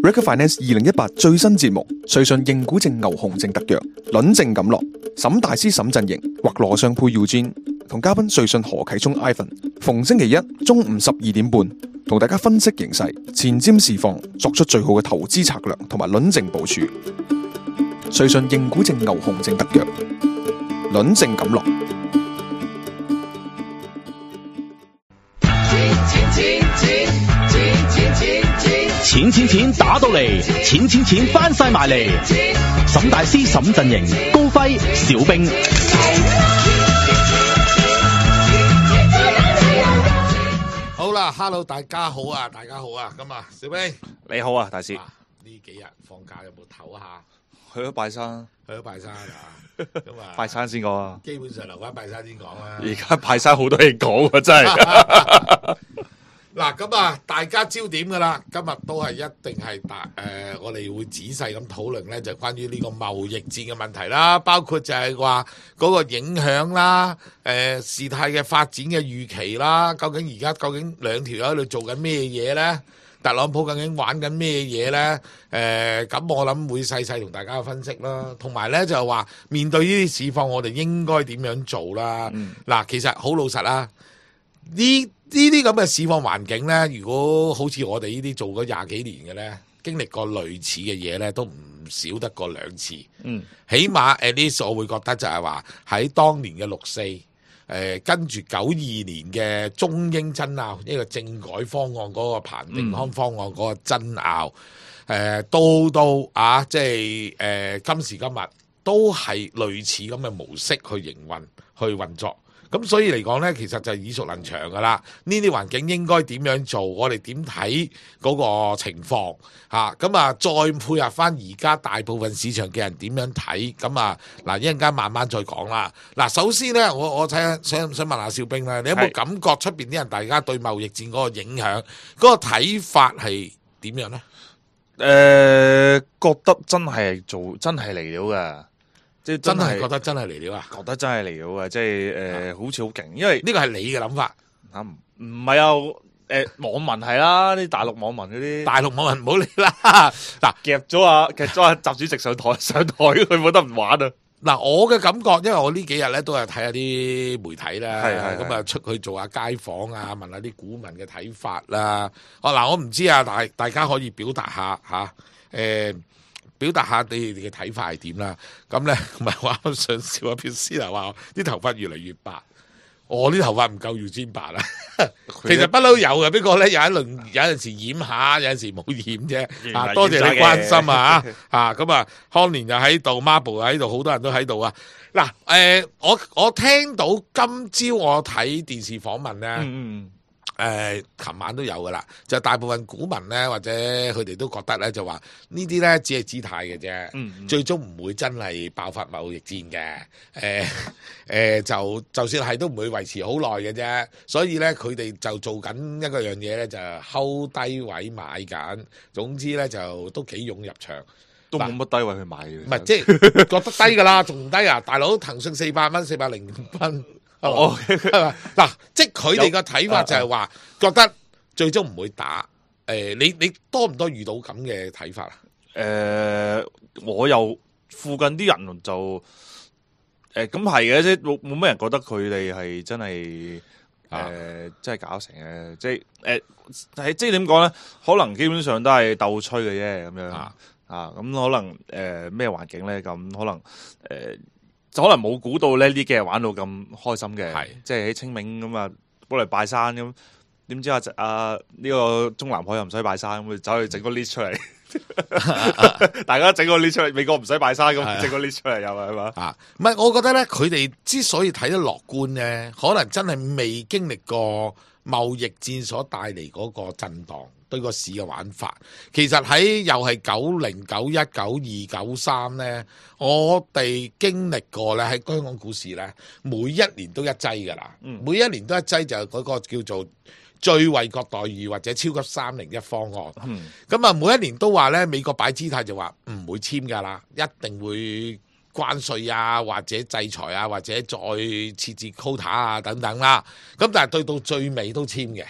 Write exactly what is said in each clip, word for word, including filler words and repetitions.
Recruit Finance 二零一八最新節目，瑞信認股證牛熊證特約，輪證錦落，沈大師沈陣營或羅尚佩 Eugene 同嘉賓瑞信何啟聰 Ivan， 逢星期一中午十二點半，同大家分析形勢、前瞻市況，作出最好嘅投資策略同埋輪證部署。瑞信認股證牛熊證特約，輪證錦落。 錢錢錢打到嚟，錢錢錢翻晒埋嚟。沈大師沈陣營，高輝小兵。 好啦 ，Hello， 大家好啊，大家好啊，咁啊，小兵你好啊，大師。 呢幾日放假有冇唞下？ 去咗拜山， 去咗拜山啊，咁啊， 拜山先講啊。 基本上留翻拜山先講啦。 而家拜山好多嘢講啊，真係。 嗱，咁啊，大家焦點噶啦，今日都係一定係大誒，我哋會仔細咁討論咧，就關於呢個貿易戰嘅問題啦，包括就係話嗰個影響啦，誒、呃、事態嘅發展嘅預期啦，究竟而家究竟兩條友喺度做緊咩嘢咧？特朗普究竟玩緊咩嘢咧？誒、呃，咁我諗會細細同大家分析啦，同埋咧就係話面對呢啲市況，我哋應該點樣做啦？嗱、嗯，其實好老實啦，呢呢啲咁嘅市況環境咧，如果好似我哋呢啲做咗廿幾年嘅咧，經歷過類似嘅嘢咧，都唔少得過兩次。嗯，起碼 at least 我會覺得就係話喺當年嘅六四，誒、呃、跟住九二年嘅中英爭拗，呢個政改方案嗰個彭定康方案嗰個爭拗，誒、呃、到到啊，即係誒、呃、今時今日都係類似咁嘅模式去營運去運作。咁所以嚟講呢，其實就係耳熟能詳噶啦。呢啲環境應該點樣做？我哋點睇嗰個情況嚇？咁啊，再配合翻而家大部分市場嘅人點樣睇？咁啊，嗱一陣間慢慢再講啦。嗱，首先呢，我我睇下想想問下少兵啦，你有冇感覺出邊啲人大家對貿易戰嗰個影響嗰個睇法係點樣呢？ 誒、呃，覺得真係做真係嚟料噶。即係真係覺得真係嚟料啊！ 覺得真係嚟料啊！即係誒、呃，好似好勁，因為呢個係你嘅諗法啊，唔唔係啊！誒、呃，網民係啦，啲大陸網民嗰啲， 大陸網民唔好理啦。嗱， 夾咗啊，夾咗啊，習主席上台上台，佢冇得唔玩啊！ 嗱，我嘅感覺，因為我呢幾日咧都係睇下啲媒體啦，咁啊出去做下街訪啊，問下啲股民嘅睇法啦。哦，嗱，我唔知啊，大大家可以表達下吓，誒、呃。表達下你哋嘅睇法係點啦？咁咧，唔係我啱想笑啊！片師奶話啲頭髮越嚟越白，我啲頭髮唔夠Eugene白啦。其實不嬲有嘅，不過咧有一輪有陣時染下，有陣時冇染啫。啊，多謝你關心啊！啊，咁啊，康年又喺度，Marble 又喺度，好多人都喺度啊！嗱，誒，我我聽到今朝我睇電視訪問咧。嗯嗯誒、呃，琴晚都有噶啦，就大部分股民咧，或者佢哋都覺得咧，就話呢啲咧只係姿態嘅啫，嗯嗯最終唔會真係爆發貿易戰嘅。誒、呃、誒、呃，就就算係都唔會維持好耐嘅啫。所以咧，佢哋就做緊一個樣嘢咧，就睺低位買緊。總之咧，就都幾勇入場， 都冇乜低位去買嘅。 唔係，即係覺得低噶啦，仲唔低啊？大佬，騰訊四百蚊，四百零五蚊。哦，嗱，即係佢哋個睇法就係話，覺得最終唔會打。誒、呃，你你多唔多遇到咁嘅睇法啊？ 誒、呃，我又附近啲人就誒，咁係嘅，即係冇冇乜人覺得佢哋係真係誒、呃，真係搞成嘅。即係誒，係、呃、即係點講咧？可能基本上都係鬥吹嘅啫，咁樣啊，咁可能誒咩環境咧？咁可能誒。呃就可能冇估到呢啲嘅玩到咁開心嘅，即係喺清明咁啊，幫嚟拜山咁，點知啊啊呢個中南海又唔使拜山，咁走去整個 list 出嚟，大家整個 list 出嚟，美國唔使拜山咁，整個 list 出嚟又係嘛？ 啊，唔係，我覺得咧，佢哋之所以睇得樂觀咧，可能真係未經歷過貿易戰所帶嚟嗰個震盪。對個市嘅玩法，其實喺又係九零、九一、九二、九三咧，我哋經歷過咧喺香港股市咧，每一年都一劑噶啦，嗯、每一年都一劑就係嗰個叫做最惠國待遇或者超級三零一方案。咁啊、嗯，每一年都話咧，美國擺姿態就話唔會簽噶啦，一定會關稅啊，或者制裁啊，或者再設置 quota 啊等等啦。咁但係對到最尾都簽嘅。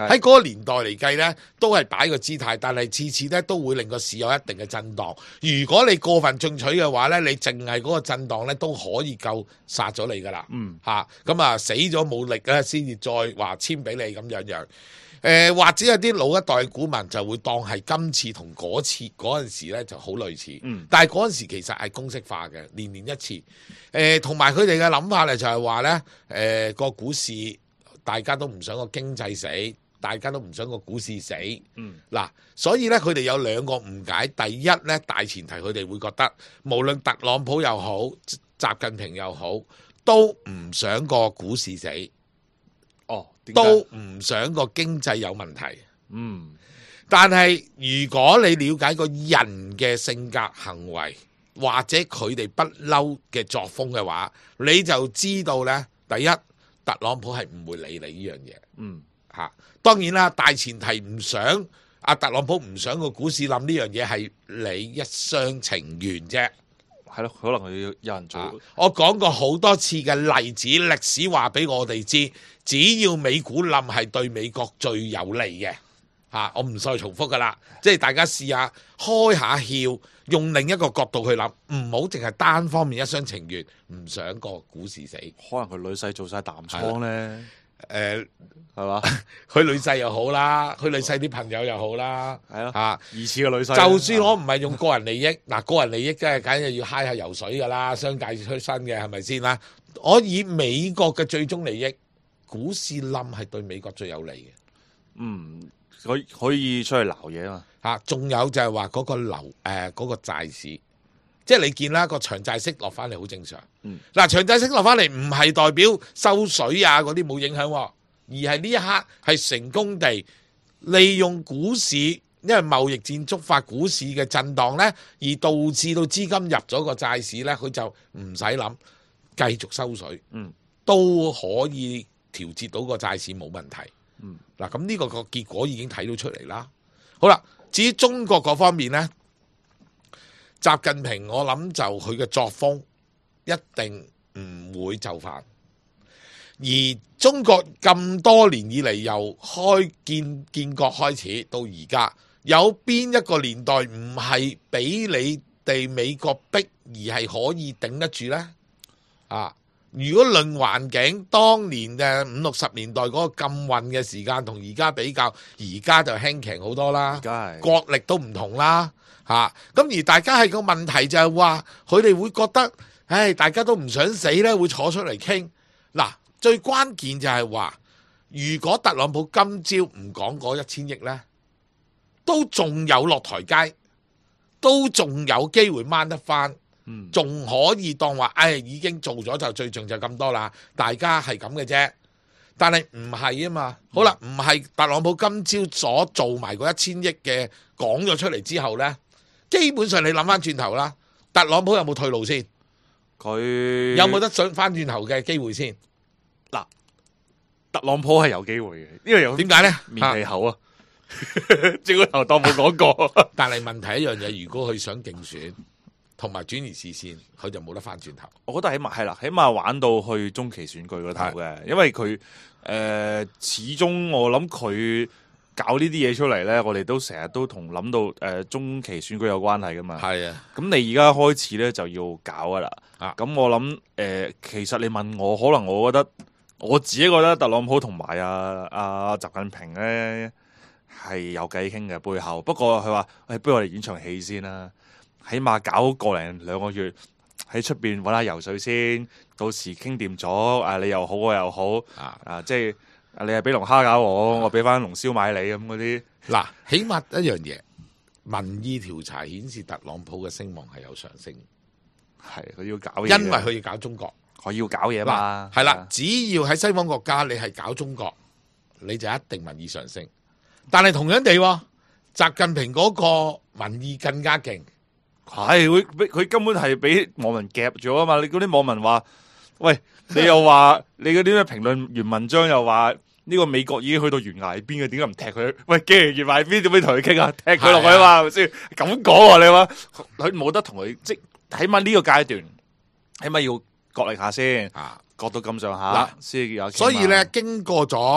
喺嗰個年代嚟計呢，都係擺個姿態，但係次次呢都會令個市有一定嘅震盪。如果你過分進取嘅話呢，你淨係嗰個震盪呢都可以夠殺咗你噶啦。 嗯， 嚇咁啊死咗冇力咧，先至再話簽俾你咁樣樣。誒、呃、或者有啲老一代股民就會當係今次同嗰次嗰陣時咧就好類似， 嗯、 但係嗰陣時其實係公式化嘅，年年一次。誒同埋佢哋嘅諗法咧就係話咧，誒個股市大家都唔想個經濟死，大家都唔想個股市死。 嗯， 嗱，所以咧佢哋有兩個誤解。第一咧，大前提佢哋會覺得，無論特朗普又好，習近平又好，都唔想個股市死。 哦， 都唔想個經濟有問題。 嗯， 但係如果你了解個人嘅性格行為或者佢哋不嬲嘅作風嘅話，你就知道呢，第一，特朗普係唔會理你呢樣嘢。 嗯， 嚇，當然啦，大前提唔想阿特朗普唔想個股市冧呢樣嘢係你一廂情願啫。 係咯，可能佢要有人做。 啊、我講過好多次嘅例子，歷史話俾我哋知，只要美股冧係對美國最有利嘅。嚇、啊，我唔再重複噶啦，即係大家試下開下竅，用另一個角度去諗，唔好淨係單方面一廂情願，唔想個股市死。 可能佢女婿做晒淡倉咧。 誒係嘛？ 佢女婿又好啦，佢女婿啲朋友又好啦， 係咯嚇， 疑似嘅女婿。 就算我唔係用個人利益，嗱個人利益梗係梗係要揩下游水噶啦，商界出身嘅係咪先啦？我以美國嘅最終利益，股市冧係對美國最有利嘅。 嗯，可以可以出去撈嘢啊嘛。 嚇，仲有就係話嗰個樓誒嗰個債市，即係你見啦個長債息落翻嚟好正常。 嗯， 嗱長債息落翻嚟唔係代表收水啊嗰啲冇影響喎，而係呢一刻係成功地利用股市，因為貿易戰觸發股市嘅震盪呢，而導致到資金入咗個債市呢，佢就唔使諗繼續收水， 嗯， 都可以調節到個債市冇問題。 嗯， 嗱咁呢個個結果已經睇到出嚟啦。好啦，至於中國嗰方面呢，習近平我諗就佢嘅作風一定唔會就範。而中國咁多年以嚟，由開建建國開始到而家，有邊一個年代唔係俾你哋美國逼而係可以頂得住呢？啊！如果論環境，當年嘅五六十年代嗰個禁運嘅時間同而家比較，而家就輕騎好多啦， 而家係國力都唔同啦，嚇、啊！咁而大家係個問題就係話，佢哋會覺得，唉，大家都唔想死咧，會坐出嚟傾。嗱，最關鍵就係話，如果特朗普今朝唔講嗰一千億呢，都仲有落台階，都仲有機會掹得翻。仲可以當話，唉、哎，已經做咗就最盡就咁多啦，大家係咁嘅啫。但係唔係啊嘛，好啦，唔係特朗普今朝所做埋嗰一千億嘅講咗出嚟之後呢，基本上你諗翻轉頭啦，特朗普有冇退路先？ 佢有冇得想翻轉頭嘅機會先？ 嗱，特朗普係有機會嘅，因為有點解呢？ 面皮厚啊，轉個頭當冇講過。 但係問題一樣嘢，如果佢想競選。同埋轉移視線，佢就冇得翻轉頭。 我覺得起碼係啦，起碼玩到去中期選舉嗰頭嘅，因為佢誒、呃、始終我諗佢搞呢啲嘢出嚟咧，我哋都成日都同諗到誒、呃、中期選舉有關係噶嘛。係啊，咁你而家開始咧就要搞噶啦。啊，咁我諗誒、呃，其實你問我，可能我覺得我自己覺得特朗普同埋阿阿習近平咧係有偈傾嘅背後。不過佢話誒，不如我哋演場戲先啦。起碼搞個零兩個月喺出邊揾下游水先，到時傾掂咗，啊你又好我又好，啊，啊即係你係俾龍蝦餃我，我俾翻龍燒賣你咁嗰啲。嗱， 起碼一樣嘢，民意調查顯示特朗普嘅聲望係有上升， 係佢要搞嘢， 因為佢要搞中國， 佢要搞嘢嘛。 係啦，只要喺西方國家你係搞中國，你就一定民意上升。但係同樣地，習近平嗰個民意更加勁。 係佢佢根本係俾網民夾咗啊嘛！你嗰啲網民話，喂，你又話你嗰啲咩評論員文章又話呢個美國已經去到懸崖邊嘅，點解唔踢佢？喂，既然懸崖邊，點解同佢傾啊？踢佢落去啊嘛，係咪先？咁講啊，你話佢冇得同佢，即起碼呢個階段，起碼要角力下先，啊，角到咁上下先有。 所以咧，經過咗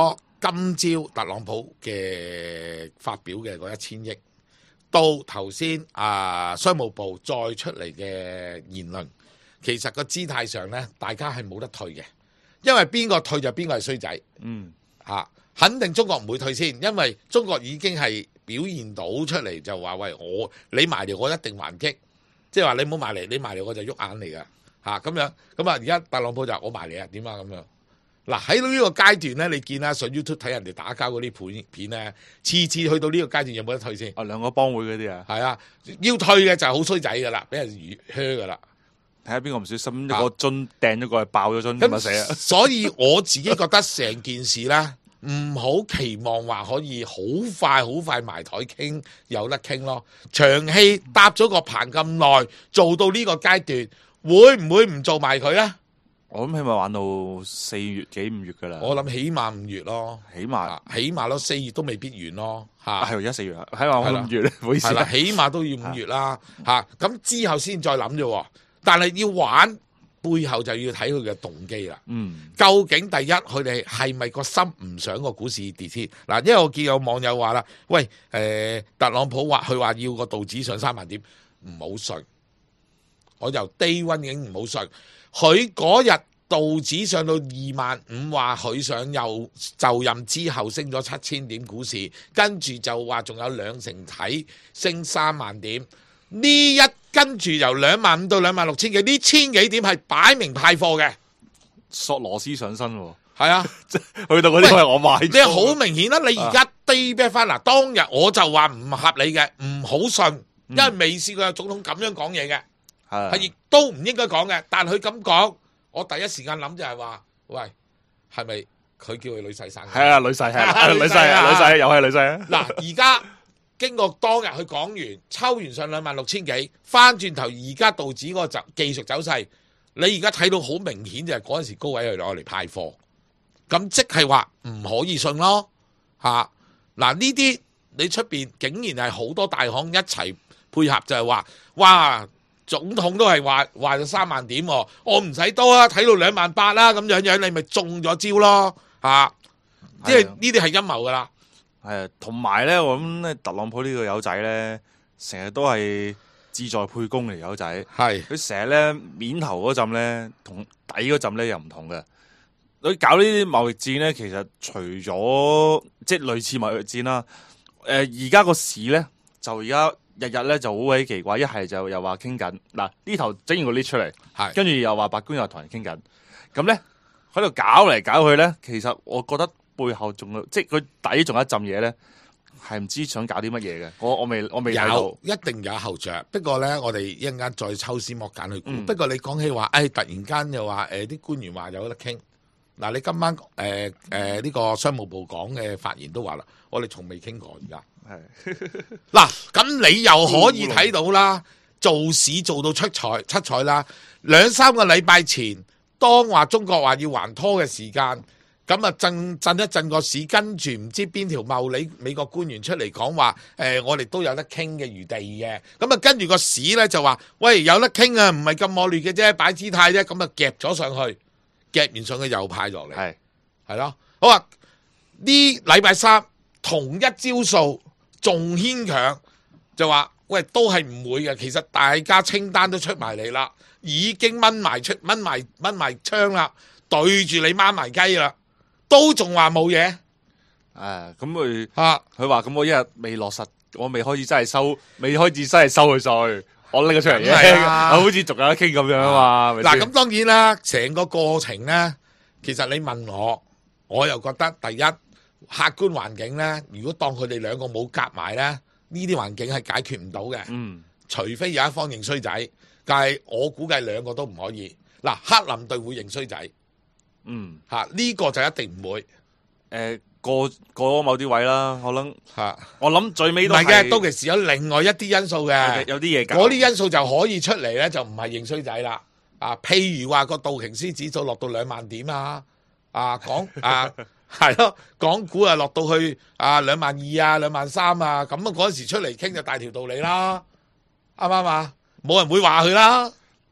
今朝特朗普嘅發表嘅嗰一千億，到頭先啊商務部再出嚟嘅言論，其實個姿態上呢，大家係冇得退嘅，因為邊個退就邊個係衰仔。 嗯， 啊，肯定中國唔會退先，因為中國已經係表現到出嚟就話喂，我你埋嚟我一定還擊，即係話你唔好埋嚟，你埋嚟我就喐眼嚟噶嚇咁樣。咁啊而家特朗普就我埋嚟啊點啊咁樣。嗱喺呢個階段咧，你見啦上 YouTube 睇人哋打交嗰啲片片咧，次次去到呢個階段有冇得退先？ 啊兩個幫會嗰啲啊， 係啊，要退嘅就係好衰仔噶啦，俾人魚靴噶啦。 睇下邊個唔小心一個樽掟咗過去爆咗樽咁啊死啊！ 所以我自己覺得成件事咧，唔好期望話可以好快好快埋台傾有得傾咯。長期搭咗個棚咁耐，做到呢個階段，會唔會唔做埋佢咧？ 我諗起碼玩到四月幾五月噶啦。 我諗起碼五月咯， 起碼啊起碼咯，四月都未必完咯嚇。 係而家四月啊，起碼我五月咧，唔好意思係啦，起碼都要五月啦嚇。咁之後先再諗啫。但係要玩背後就要睇佢嘅動機啦。 嗯， 究竟第一佢哋係咪個心唔想個股市跌先？嗱，因為我見有網友話啦，喂，誒、呃、特朗普話佢話要個道指上三萬點，唔好信。我由 day one 已經唔好信。佢嗰日道指上到二萬五，話佢想又就任之後升咗七千點股市，跟住就話仲有兩成睇升三萬點。呢一跟住由兩萬五到兩萬六千幾，呢千幾點係擺明派貨嘅， 索羅斯上身喎。 係啊， 去到嗰啲係我買咗。 你好明顯啦，你而家 day back 翻嗱，當日我就話唔合理嘅，唔好信，因為未試過有總統咁樣講嘢嘅。係亦都唔應該講嘅，但佢咁講，我第一時間諗就係話，喂，係咪佢叫佢女婿生？ 係啊，女婿係啊，女婿啊，女婿又係女婿啊。 嗱，而家經過當日佢講完，抽完上兩萬六千幾，翻轉頭而家道指嗰個走技術走勢，你而家睇到好明顯就係嗰陣時高位去攞嚟派貨，咁即係話唔可以信咯嚇。嗱，呢啲你出邊竟然係好多大行一齊配合，就係話，哇！總統都係話話咗三萬點，我唔使多啦，睇到兩萬八啦，咁樣樣你咪中咗招咯嚇，即係呢啲係陰謀噶啦。 係啊，同埋咧，我諗咧，特朗普呢個友仔咧，成日都係志在沛公嚟友仔， 係佢成日咧面頭嗰陣咧，同底嗰陣咧又唔同嘅。佢搞呢啲貿易戰咧，其實除咗即係類似貿易戰啦，誒而家個市咧就而家。日日咧就好鬼奇怪，一係就又話傾緊嗱呢頭整完個 list 出嚟， 係跟住又話白宮又同人傾緊，咁咧喺度搞嚟搞去咧，其實我覺得背後仲有即係佢底仲有一陣嘢咧，係唔知想搞啲乜嘢嘅。我我未我未睇到， 有一定有後着。不過咧，我哋一陣間再抽絲剝繭去估。 嗯、 不過你講起話，誒、哎、突然間又話誒啲官員話有得傾。嗱，你今晚誒誒呢個商務部講嘅發言都話啦，我哋從未傾過而家。 係嗱，咁你又可以睇到啦，做市做到出彩七彩啦。兩三個禮拜前，當話中國話要還拖嘅時間，咁啊震震一震個市，跟住唔知邊條茂利美國官員出嚟講話，誒、呃、我哋都有得傾嘅餘地嘅。咁啊跟住個市咧就話，喂有得傾啊，唔係咁惡劣嘅啫，擺姿態啫。咁啊夾咗上去，夾完上去又派落嚟，係係咯。好啊，呢禮拜三同一招數。仲牽強就話，喂，都係唔會嘅。其實大家清單都出埋嚟啦，已經掹埋出掹埋掹埋槍啦，對住你掹埋雞啦，都仲話冇嘢。 誒，咁佢啊， 佢話咁我一日未落實，我未開始真係收，未開始真係收佢稅，我拎咗出嚟嘅， 啊、 好似仲有得傾咁樣啊嘛。 嗱，咁當然啦，成個過程咧，其實你問我，我又覺得第一。客觀環境咧，如果當佢哋兩個冇夾埋咧，呢啲環境係解決唔到嘅。嗯，除非有一方認衰仔，但係我估計兩個都唔可以。嗱，克林隊會認衰仔。嗯，嚇、啊、呢、這個就一定唔會。誒、 呃、過過某啲位啦，我諗嚇、啊，我諗最尾都唔係嘅，到其時有另外一啲因素嘅， 有啲嘢嗰啲因素就可以出嚟咧，就唔係認衰仔啦。啊，譬如話個道瓊斯指數落到兩萬點啊，啊講啊。係咯，港股啊落到去啊兩萬二啊兩萬三啊，咁啊嗰陣時出嚟傾就大條道理啦，啱唔啱啊？冇人會話佢啦。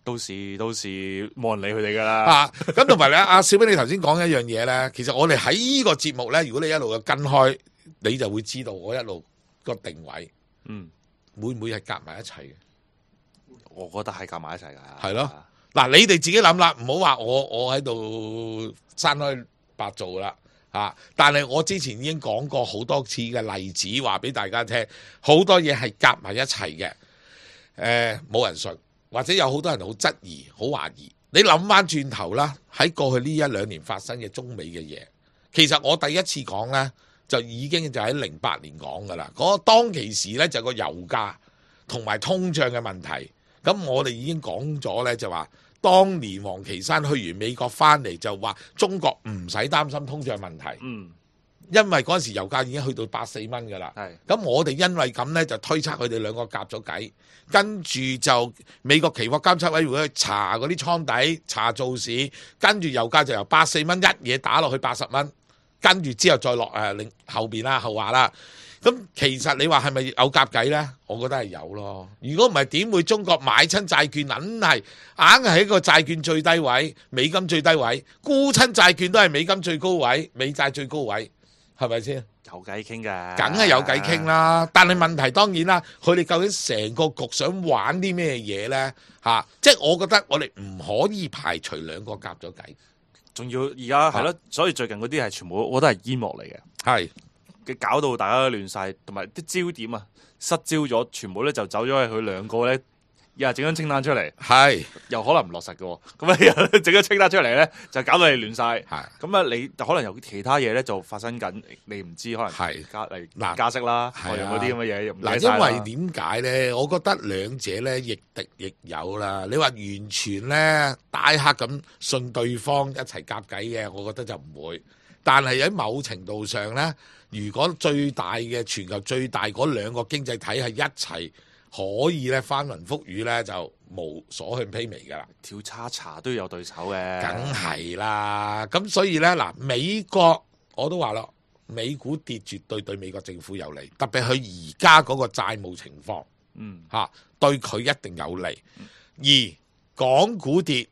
到時到時冇人理佢哋噶啦。 啊，咁同埋咧，阿小兵你頭先講一樣嘢咧，其實我哋喺呢個節目咧，如果你一路嘅跟開，你就會知道我一路個定位， 嗯， 會唔會係夾埋一齊嘅？ 我覺得係夾埋一齊噶。 係咯，嗱，你哋自己諗啦，唔好話我我喺度山開白做啦。啊！但係我之前已經講過好多次嘅例子，話俾大家聽，好多嘢係夾埋一齊嘅。誒、呃，冇人信，或者有好多人好質疑、好懷疑。你諗翻轉頭啦，喺過去呢一兩年發生嘅中美嘅嘢，其實我第一次講呢，就已經就喺零八年講噶啦。嗰、那個、當其時呢，就個油價同埋通脹嘅問題，咁我哋已經講咗呢，就話。當年王岐山去完美國翻嚟就話中國唔使擔心通脹問題， 嗯， 因為嗰陣時油價已經去到八四蚊噶啦。 係， 咁我哋因為咁呢，就推測佢哋兩個夾咗計，跟住就美國期貨監察委員會去查嗰啲倉底、查造市，跟住油價就由八四蚊一嘢打落去八十蚊，跟住之後再落誒另後邊啦後話啦。咁其實你話係咪有夾計呢？我覺得係有咯。如果唔係點會中國買親債券，硬係硬係喺個債券最低位，美金最低位，沽親債券都係美金最高位，美債最高位，係咪先？ 有偈傾㗎， 梗係有偈傾啦。但係問題當然啦，佢哋究竟成個局想玩啲咩嘢呢？嚇、啊，即係我覺得我哋唔可以排除兩個夾咗計。 仲要而家係咯，所以最近嗰啲係全部我覺得係煙幕嚟嘅。 係。 嘅搞到大家都亂晒，同埋啲焦點啊失焦咗，全部咧就走咗去佢兩個咧，又係整張清單出嚟， 係又可能唔落實嘅，咁啊又整張清單出嚟咧，就搞到你亂晒， 係咁啊你可能有其他嘢咧就發生緊，你唔知可能係加例嗱加息啦， 係嗰啲咁嘅嘢， 嗱，因為點解咧？我覺得兩者咧亦敵亦友啦。你話完全咧大黑咁信對方一齊夾計嘅，我覺得就唔會。但係喺某程度上咧。如果最大嘅全球最大嗰兩個經濟體係一齊可以咧翻雲覆雨咧，就無所向披靡㗎啦。 跳叉茶都有對手嘅， 梗係啦。咁所以咧嗱，美國我都話咯，美股跌絕對對美國政府有利，特別佢而家嗰個債務情況， 嗯嚇、啊、對佢一定有利。而港股跌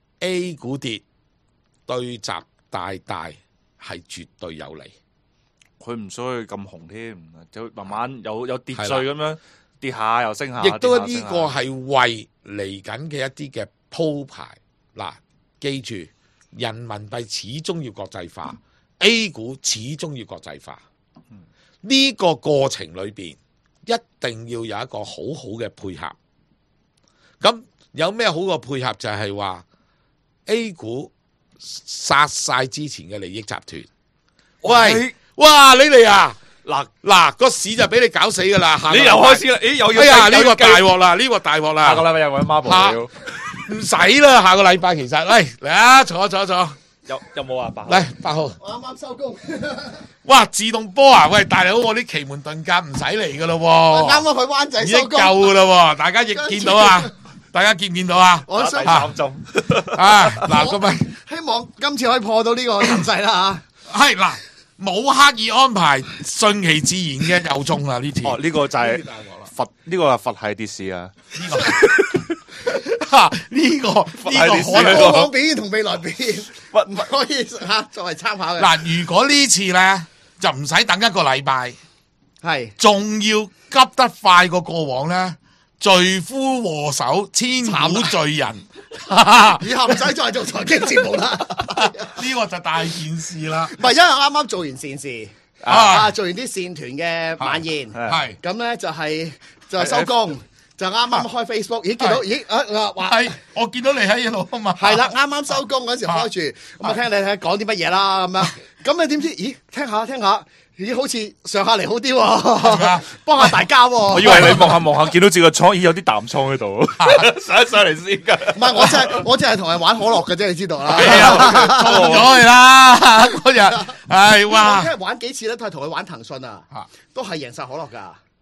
A 股跌對習大大係絕對有利。 佢唔需要咁紅添，就慢慢有有秩序咁樣跌下又升下， 亦都呢呢個係為嚟緊嘅一啲嘅鋪排。嗱，記住人民幣始終要國際化、嗯、A 股始終要國際化。呢、嗯、個過程裏邊一定要有一個好好嘅配合。咁有咩好嘅配合？就係話 A 股殺晒之前嘅利益集團。喂！哇！你哋啊，嗱嗱個市就俾你搞死噶啦！你又開始啦，咦又要哎呀呢個大鑊啦，呢個大鑊啦！ 下個禮拜又搵孖寶， 唔使啦，下個禮拜其實，喂嚟啊，坐坐坐， 有有冇啊？八嚟八號， 我啱啱收工。 哇！自動波啊，喂大佬，我啲奇門遁甲唔使嚟噶咯喎， 啱啱去灣仔已經收工， 夠噶啦喎，大家亦見到啊，大家見唔見到啊？ 我想第三針啊嗱咁咪希望今次可以破到呢個形勢啦嚇。 係嗱。冇刻意安排，順其自然嘅又中啦呢次。 哦，呢、這個就係佛，呢、這個係佛系跌市啊！ 呢、這個呢、這個呢、這個可能過往表現同未來表現， 不唔可以嚇作為參考嘅。 嗱，如果呢次咧就唔使等一個禮拜， 係仲要急得快過過往咧，罪魁禍首，千古罪人。 以後唔使再做財經節目啦， 呢個就大件事啦。 唔係因為啱啱做完善事啊， 啊，做完啲善團嘅晚宴， 係咁咧就係就係收工，就啱啱開 Facebook，咦見到咦啊話係我見到你喺度啊嘛， 係啦，啱啱收工嗰時開住，咁啊聽你睇講啲乜嘢啦咁樣，咁你點知？咦聽下聽下。咦，好似上下嚟好啲喎，幫下大家喎。 我以為你望下望下，見到自個倉，咦有啲淡倉喺度，上一上嚟先㗎。 唔係，我真係我淨係同人玩可樂嘅啫，你知道啦。 錯咗去啦嗰日，係哇！ 因為玩幾次咧，都係同佢玩騰訊啊，都係贏晒可樂㗎。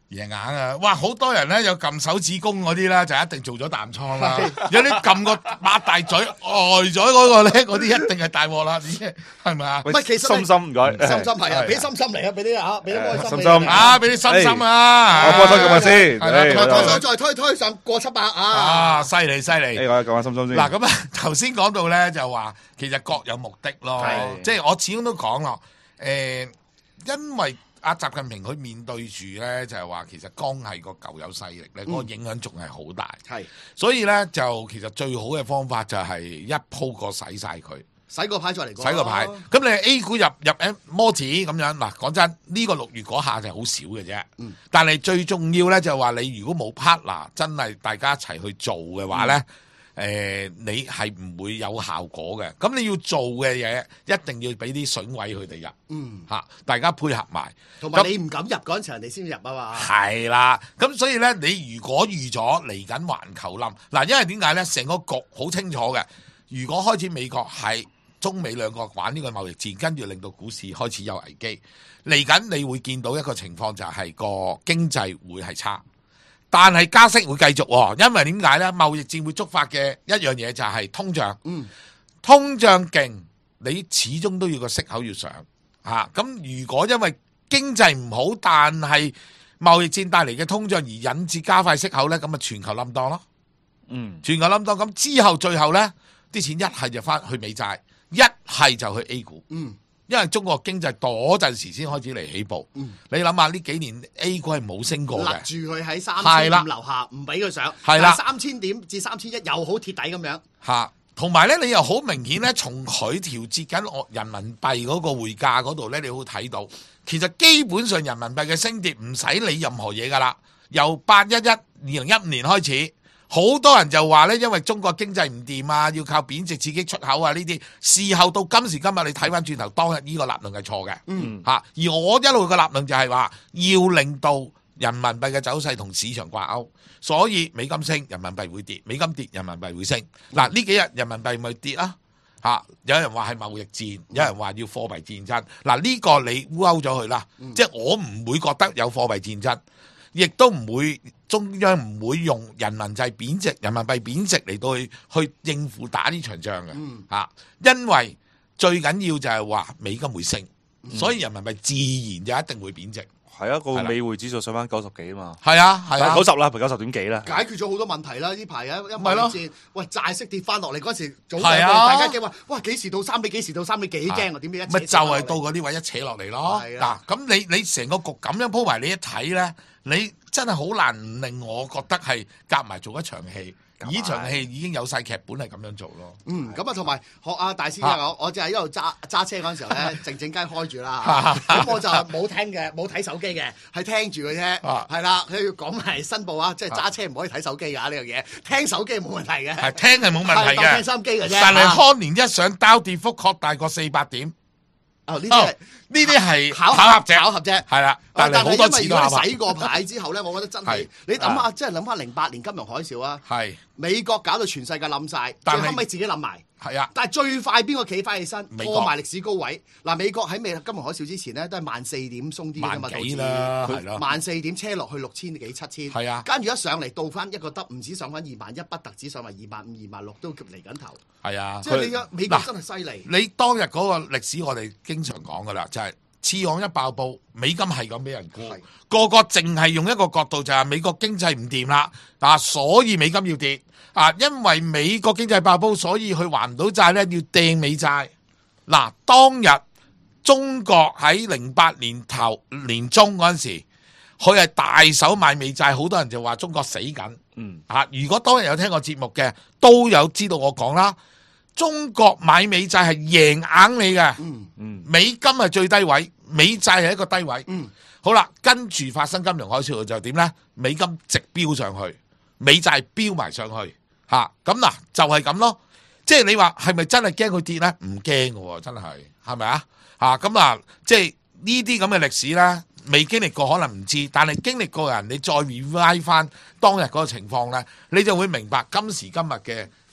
贏硬啊！哇，好多人咧有撳手指公嗰啲咧，就一定做咗淡倉啦。有啲撳個擘大嘴呆咗嗰個咧，嗰啲一定係大鑊啦，係咪啊？ 唔係，其實心心唔該， 心心係啊，俾心心嚟啊，俾啲啊，俾啲開心心心啊，俾啲心心啊！ 我幫手撳下先， 係啦推係啦推再推推上過七百啊！ 啊，犀利犀利！ 誒，我撳下心心先。 嗱咁啊，頭先講到咧就話其實各有目的咯，即係我始終都講咯，誒，因為。阿習近平佢面對住咧，就係話其實江係個舊有勢力咧，嗰、嗯、個影響仲係好大。係，所以咧就其實最好嘅方法就係一鋪過洗晒佢， 洗個牌再嚟過。 洗個牌，咁你 A 股入入 M 摩指咁樣嗱，講真呢、這個六月嗰下就好少嘅啫。嗯，但係最重要咧就係話你如果冇 partner，真係大家一齊去做嘅話咧。嗯誒、呃，你係唔會有效果嘅，咁你要做嘅嘢一定要俾啲筍位佢哋入，嗯嚇，大家配合埋， 同埋你唔敢入嗰陣時，人哋先入啊嘛。 係啦，咁所以咧，你如果預咗嚟緊環球冧嗱，因為點解咧？成個局好清楚嘅，如果開始美國係中美兩個玩呢個貿易戰，跟住令到股市開始有危機，嚟緊你會見到一個情況就係個經濟會係差。但係加息會繼續喎，因為點解咧？貿易戰會觸發嘅一樣嘢就係通脹，嗯、通脹勁，你始終都要個息口要上嚇。咁、啊、如果因為經濟唔好，但係貿易戰帶嚟嘅通脹而引致加快息口咧，咁啊全球冧檔咯。嗯，全球冧檔，咁之後最後咧，啲錢一係就翻去美債，一係就去 A 股。嗯。因為中國經濟嗰陣時先開始嚟起步，嗯、你諗下呢幾年 A 股係冇升過嘅， 勒住佢喺三千點樓下，唔俾佢上，係啦，三千點至三千一又好貼底咁樣。 嚇，同埋咧，你又好明顯咧，從佢調節緊人民幣嗰個匯價嗰度咧，你會睇到，其實基本上人民幣嘅升跌唔使理任何嘢噶啦，由八一一二零一五年開始。好多人就話咧，因為中國經濟唔掂啊，要靠貶值刺激出口啊，呢啲事後到今時今日，你睇翻轉頭，當日呢個立論係錯嘅。嗯，嚇，而我一路嘅立論就係話，要令到人民幣嘅走勢同市場掛鈎，所以美金升，人民幣會跌；美金跌，人民幣會升。嗱、嗯，呢幾日人民幣咪跌啦。嚇，有人話係貿易戰，有人話要貨幣戰爭。嗱，呢個你烏勾咗佢啦，嗯、即係我唔會覺得有貨幣戰爭。亦都唔會，中央唔會用人民幣貶值、人民幣貶值嚟到去去應付打呢場仗嘅，嗯啊、因為最緊要就係話美金會升，嗯、所以人民幣自然就一定會貶值。 係啊，個美匯指數上翻九十幾啊嘛。 係啊，係啊， 九十啦，九十點幾啦。 解決咗好多問題啦！呢排啊，一貿易戰，喂債息跌翻落嚟嗰時，早係啊， 大家驚話，哇幾時到三比幾時到三比幾驚啊？點知一咪就係到嗰啲位一扯落嚟咯。嗱，咁你你成個局咁樣鋪埋，你一睇咧，你真係好難令我覺得係夾埋做一場戲。呢場戲已經有晒劇本係咁樣做咯。嗯，咁啊，同埋學阿大師我，我就係一路揸揸車嗰陣時候咧，靜靜雞開住啦。咁我就冇聽嘅，冇睇手機嘅，係聽住嘅啫。係啦，佢要講埋申報啊，即係揸車唔可以睇手機㗎呢樣嘢。聽手機冇問題嘅， 係聽係冇問題嘅。 聽收音機嘅啫。 但係康年一上刀跌幅擴大過四百點。 哦，呢啲係呢啲係巧巧合啫， 巧合啫， 係啦。但係好多次都因為如果你洗過牌之後咧，我覺得真係你諗下，即係諗翻零八年金融海嘯啊，係美國搞到全世界冧晒，最後尾自己冧埋。係啊，但係最快邊個企翻起身，破埋歷史高位？嗱，美國喺未金融海嘯之前咧，都係萬四點鬆啲㗎嘛， 萬幾啦，係咯， 萬四點車落去六千幾七千，係啊，跟住一上嚟到翻一個得，唔止上翻二萬一，不特止上埋二萬五、二萬六都嚟緊頭。係啊，即係你嘅美國真係犀利。你當日嗰個歷史我哋經常講㗎啦，就係次按一爆煲，美金係咁俾人沽，個個淨係用一個角度就係美國經濟唔掂啦，嗱，所以美金要跌。啊，因為美國經濟爆煲，所以佢還唔到債咧，要掟美債。嗱，當日中國喺零八年頭年中嗰陣時，佢係大手買美債，好多人就話中國死緊。嗯，啊，如果當日有聽過節目嘅，都有知道我講啦。中國買美債係贏硬你嘅。嗯嗯，美金係最低位，美債係一個低位。嗯，好啦，跟住發生金融海嘯就點咧？美金直飆上去，美債飆埋上去。吓，咁嗱就係咁咯，即係你話係咪真係驚佢跌咧？唔驚嘅，真係，係咪啊？吓，咁啊，即係呢啲咁嘅歷史咧，未經歷過可能唔知，但係經歷過嘅人，你再 revise 翻當日嗰個情況咧，你就會明白今時今日嘅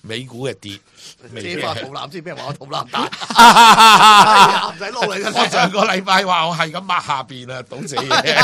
美股嘅跌， 借翻肚腩先，俾人話我肚腩大，唔使撈你嘅。 我上個禮拜話我係咁抹下邊啊，倒死嘢，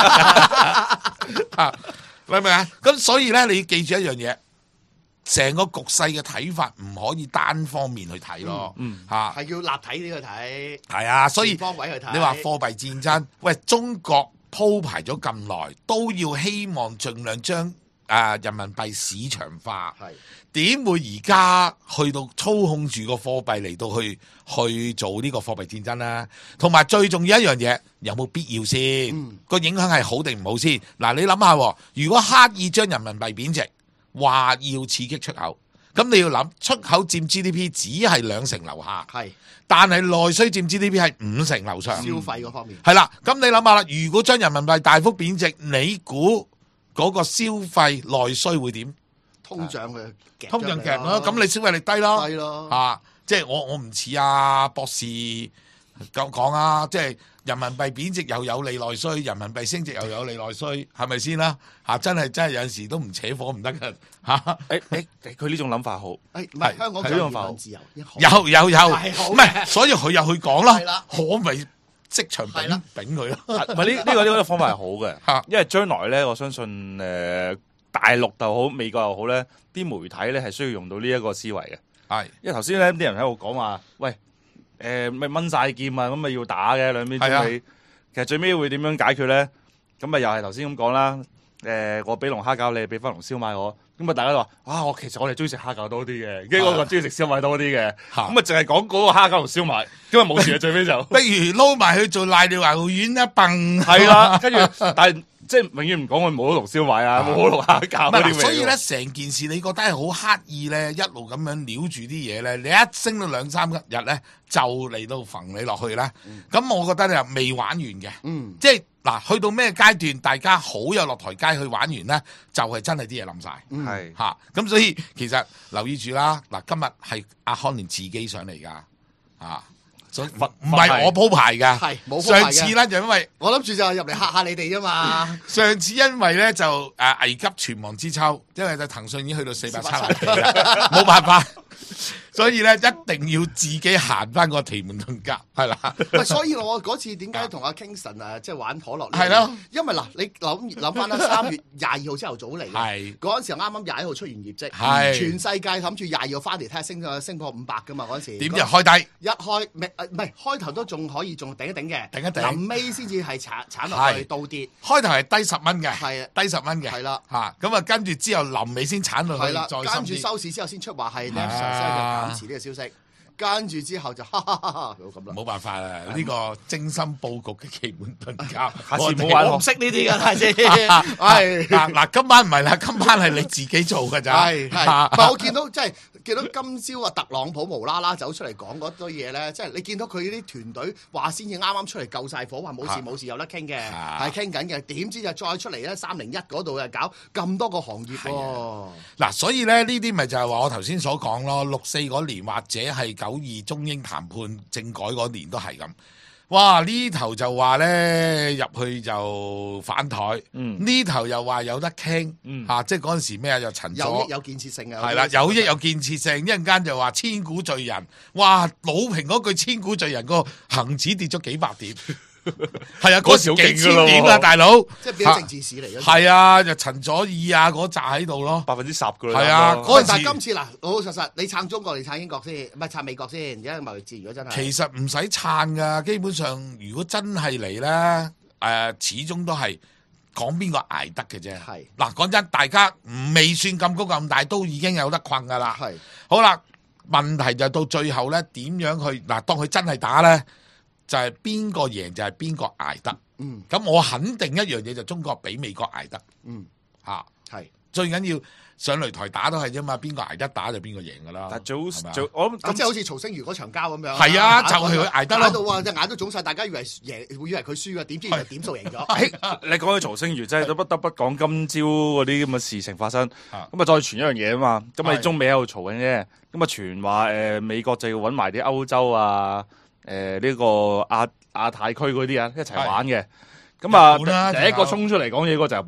明唔明啊？咁所以咧，你要記住一樣嘢，成個局勢嘅睇法唔可以單方面去睇咯，嚇係要立體啲去睇。 係啊，所以方位去睇。 你話貨幣戰爭，喂，中國鋪排咗咁耐，都要希望盡量將啊人民幣市場化。係。點會而家去到操控住個貨幣嚟到去去做呢個貨幣戰爭啦？同埋最重要一樣嘢，有冇必要先？個、嗯、影響係好定唔好先？嗱，你諗下，如果刻意將人民幣貶值，話要刺激出口，咁你要諗出口佔 G D P 只係兩成樓下，係，但係內需佔 G D P 係五成樓上，消費嗰方面係啦。咁你諗下啦，如果將人民幣大幅貶值，你估嗰個消費內需會點？ 通脹嘅通脹強咯，咁你消費力低咯， 低咯， 啊，即係我我唔似阿博士咁講啊，即係人民幣貶值又有利內需，人民幣升值又有利內需，係咪先啦？嚇，真係真係有陣時都唔扯火唔得㗎嚇！誒誒，佢呢種諗法好，誒唔係香港有言論自由， 有有有，唔係，所以佢又去講啦，我咪即場丙丙佢咯。 唔係呢呢個呢個方法係好嘅，因為將來咧，我相信誒。大陸又好，美國又好咧，啲媒體咧係需要用到呢一個思維嘅。係，因為頭先咧啲人喺度講話，喂，誒咪掹晒劍啊，咁咪要打嘅兩邊中美。其實最尾會點樣解決咧？咁咪又係頭先咁講啦。誒，我俾龍蝦餃你，俾翻龍燒賣我。咁啊，大家都話啊，我其實我哋中意食蝦餃多啲嘅，跟住我就中意食燒賣多啲嘅。咁啊，淨係講嗰個蝦餃同燒賣，咁啊冇事啊，最尾就不如撈埋去做瀨尿牛丸一笨。 係啦，跟住但係。即係永遠唔講佢冇龍燒賣啊，冇龍蝦餃嗰啲。 所以咧，成件事你覺得係好刻意咧，一路咁樣撩住啲嘢咧，你一升到兩三日咧，就嚟到揈你落去咧。咁、嗯、我覺得你又未玩完嘅。嗯，即係嗱，去到咩階段，大家好有落台階去玩完咧，就係、是、真係啲嘢冧晒。係嚇、嗯，咁、啊、所以其實留意住啦。嗱，今日係阿康年自己上嚟㗎，啊。所以唔唔係我鋪排噶，係冇鋪排嘅。上次咧就因為我諗住就入嚟嚇下你哋啫嘛。 上次因為咧就誒危急存亡之秋，因為就騰訊已經去到四百七十幾啦，冇辦法，所以咧一定要自己行翻個奇門遁甲，係啦。 喂，所以我嗰次點解同阿 Kingston 啊即係玩可樂？ 係咯， 因為嗱，你諗諗翻啦，三月廿二號朝頭早嚟，係嗰陣時啱啱廿一號出完業績，係全世界諗住廿二號翻嚟睇下升咗升破五百噶嘛嗰陣時。 點知開低一開唔係開頭都仲可以，仲頂一頂嘅， 頂一頂。 臨尾先至係鏟鏟落去倒跌。 開頭係低十蚊嘅， 係啊， 低十蚊嘅， 係啦嚇。咁啊，跟住之後臨尾先鏟落去， 係啦，跟住收市之後先出話係 Netflix 減持呢個消息。跟住之後就哈哈哈哈咁啦， 冇辦法啦！呢個精心佈局嘅奇門遁甲， 下次冇玩，我唔識呢啲㗎，係先。係嗱嗱，今晚唔係啦，今晚係你自己做㗎咋。 係係，但我見到即係見到今朝啊，特朗普無啦啦走出嚟講嗰堆嘢咧，即係你見到佢啲團隊話先至啱啱出嚟救晒火，話冇事冇事有得傾嘅，係傾緊嘅。點知就再出嚟咧，三零一嗰度又搞咁多個行業喎。 嗱，所以咧呢啲咪就係話我頭先所講咯，六四嗰年或者係九二中英談判政改嗰年都係咁。哇！呢頭就話咧入去就反台，呢、嗯、頭又話有得傾，嚇、嗯啊，即係嗰陣時咩啊？又陳有益有建設性啊， 係啦，有益有建設性，一陣間就話千古罪人，哇！老平嗰句千古罪人個恆指跌咗幾百點。係啊，嗰時幾千點啊，大佬， 即係變咗政治史嚟嘅。 係啊，就陳佐義啊嗰扎喺度咯， 百分之十噶啦。 係啊，嗰陣時。 但係今次嗱，老老實實，你撐中國，你撐英國先，唔係撐美國先。而家貿易戰如果真係， 其實唔使撐噶，基本上如果真係嚟咧，誒、呃，始終都係講邊個捱得嘅啫。係嗱，講真，大家未算咁高咁大，都已經有得困噶啦。係好啦，問題就到最後咧，點樣去嗱？當佢真係打咧？就係邊個贏就係邊個捱得，嗯，咁我肯定一樣嘢就中國比美國捱得，嗯，嚇、啊，係最緊要上擂台打都係啫嘛，邊個捱得打就邊個贏噶啦。 但係早早我諗即係好似曹星如嗰場交咁樣， 係啊，就係佢捱得咯， 打到啊隻眼都腫晒，大家以為贏，會以為佢輸嘅，點知原來點數贏咗。 你講起曹星如真係都不得不講今朝嗰啲咁嘅事情發生，咁啊再傳一樣嘢啊嘛，咁你中美喺度嘈緊啫，咁啊傳話誒美國就要揾埋啲歐洲啊。誒、呃，呢、這個亞亞太區嗰啲啊，一齊玩嘅，咁啊，第一個衝出嚟講嘢嗰個就係日本，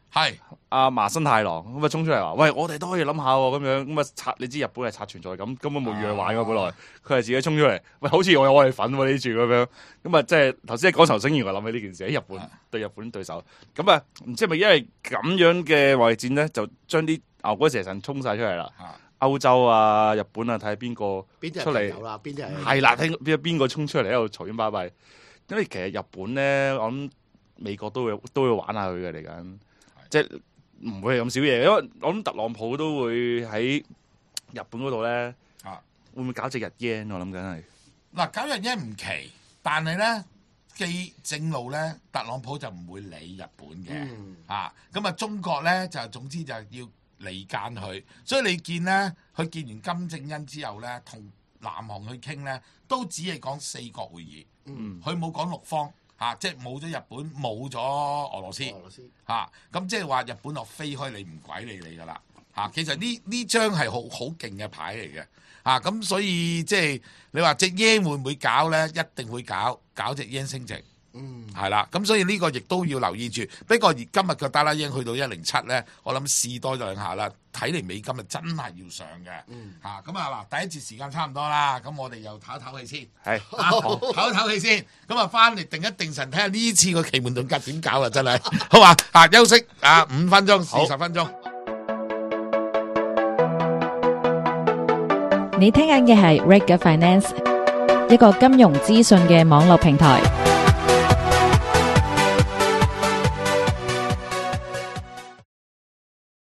係阿麻生太郎咁啊衝出嚟話：喂，我哋都可以諗下喎，咁樣咁啊刷，你知日本係刷存在感，根本冇預佢玩嘅本來，佢係自己衝出嚟，喂，好似我有我哋份喎呢住咁樣，咁啊即係頭先講仇星願，我諗起呢件事喺日本對日本對手，咁啊唔知係咪因為咁樣嘅貿易戰咧，就將啲牛鬼蛇神衝晒出嚟啦。歐洲啊、日本啊，睇下邊個出嚟， 邊啲係係啦，聽邊邊個衝出嚟喺度嘈冤巴閉。因為其實日本咧，我諗美國都會都會玩下佢嘅嚟緊，即係唔會係咁少嘢。因為我諗特朗普都會喺日本嗰度咧，啊，會唔會搞隻日 yen？我諗緊係嗱，搞日 yen 唔奇，但係咧既正路咧，特朗普就唔會理日本嘅，嗯、啊，咁啊中國咧就總之就要離間佢，所以你見咧，佢見完金正恩之後咧，同南韓去傾咧，都只係講四國會議，嗯，佢冇講六方嚇、啊，即係冇咗日本，冇咗俄羅斯，俄羅斯嚇，咁、啊、即係話日本落飛開你唔鬼理你噶啦嚇，其實呢呢張係好好勁嘅牌嚟嘅嚇，咁、啊、所以即係你話隻 yen 會唔會搞咧？一定會搞，搞隻 yen 升值。嗯，係啦，咁所以呢個亦都要留意住。不過而今日嘅達拉英去到一零七咧，我諗試多兩下啦。睇嚟美金啊真係要上嘅。嗯，嚇咁啊嗱，第一節時間差唔多啦，咁我哋又唞一唞氣先。係，唞一唞氣先。咁啊，翻嚟定一定神，睇下呢次個奇門遁甲點搞啊！真係，好嘛？啊，休息啊，五分鐘，四十分鐘。 你聽緊嘅係 Reg Finance，一個金融資訊嘅網絡平台。